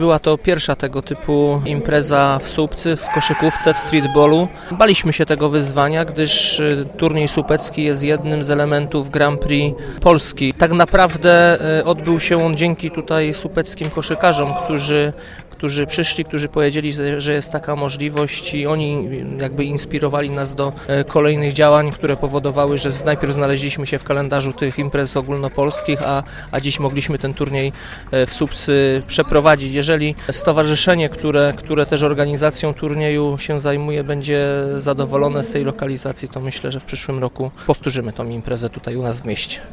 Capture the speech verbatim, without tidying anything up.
Była to pierwsza tego typu impreza w Słupcy, w koszykówce, w streetballu. Baliśmy się tego wyzwania, gdyż turniej słupecki jest jednym z elementów Grand Prix Polski. Tak naprawdę odbył się on dzięki tutaj słupeckim koszykarzom, którzy którzy przyszli, którzy powiedzieli, że jest taka możliwość i oni jakby inspirowali nas do kolejnych działań, które powodowały, że najpierw znaleźliśmy się w kalendarzu tych imprez ogólnopolskich, a, a dziś mogliśmy ten turniej w Słupcy przeprowadzić. Jeżeli stowarzyszenie, które, które też organizacją turnieju się zajmuje, będzie zadowolone z tej lokalizacji, to myślę, że w przyszłym roku powtórzymy tą imprezę tutaj u nas w mieście.